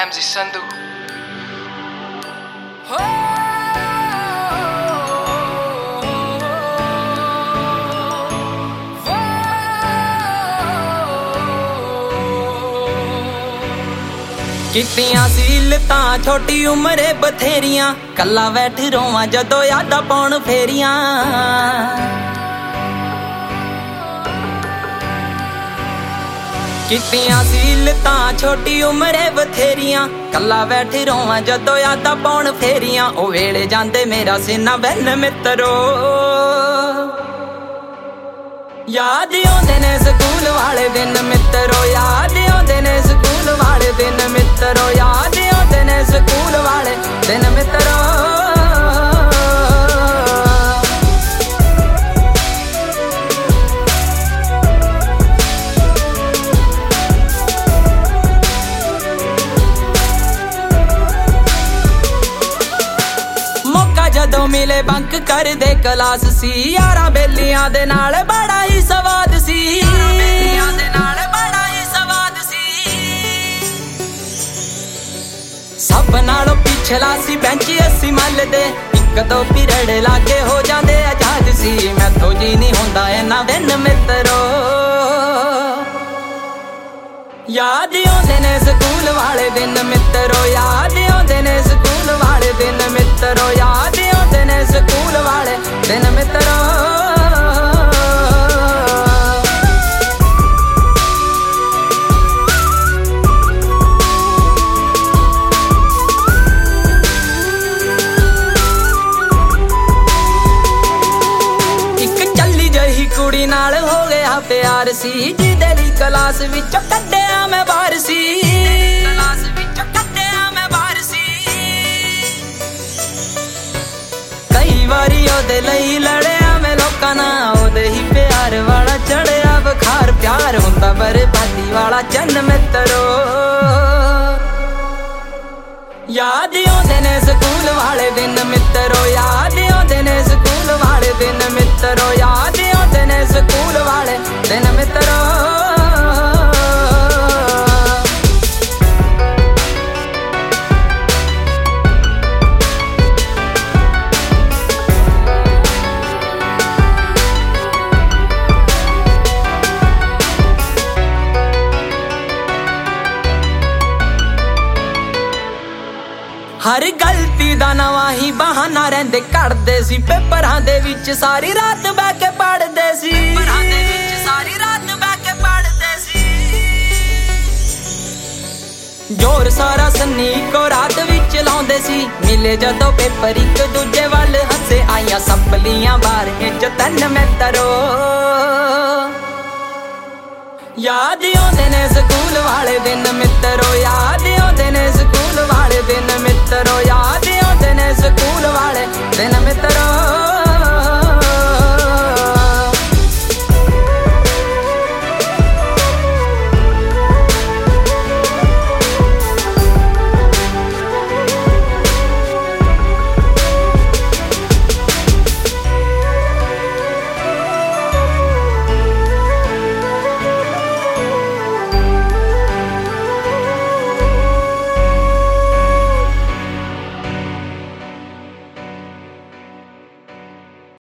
MC Sandhu. कितियां सीलतां छोटी उमरे बथेरियां, कला बैठ रोवां जदों यादां पाउण फेरियां। कितियां सीलतां छोटी उमरे बथेरियां, कला बैठ रोवां जदों यादां पाउण फेरियां। ओ वेले जांदे मेरा सीना बहन मित्रो, याद आउंदे ने स्कूल वाले दिन मित्रो, याद आउंदे ने स्कूल वाले दिन मित्रो, याद आउंदे ने स्कूल वाले दिन मित्रो। मौका जदों मिले बंक कर दे क्लास सी, यारां बेलियां दे नाल बड़ा ही सवाद सी। सब नालों पिछला सी बेंच अस्सी मल दे, इक दो पीरियड लागे हो जांदे आजाद सी। मैथों जी नहीं हुंदा इन्ना दिन मित्रो, याद आउंदे ने स्कूल वाले दिन मित्रो, याद आउंदे ने स्कूल वाले दिन मित्रो, याद आउंदे ने स्कूल वाले दिन मित्रो। कुड़ी नाल हो गया प्यार सी, जिदे ली क्लास विचों कड्डिया मैं बाहर सी। कई बारी ओदे लई लड़िया मैं लोकां नाल, ओदे ही प्यार वाला चढ़िया बुखार। प्यार हुंदा बर्बादी वाला चन्न मित्रो, याद आउंदे ने स्कूल वाले दिन मित्रो, याद आउंदे ने स्कूल वाले दिन मित्रो, याद आउंदे ने स्कूल वाले दिन मित्रो। हर गलती दा नवां ही बहाना रहिंदे कढदे सी, पेपरां दे विच सारी रात बैठ के पढ़दे सी। जोर सारा सन्नी को रात विच लाउंदे सी, मिले जदों पेपर इक दूजे वल हसे। आईयां संभलियां बारियां च तन मित्रो, याद आउंदे ने स्कूल वाले दिन मित्रो, याद आउंदे ने स्कूल वाले दिन मित्रो, याद आउंदे ने स्कूल वाले दिन मित्रो।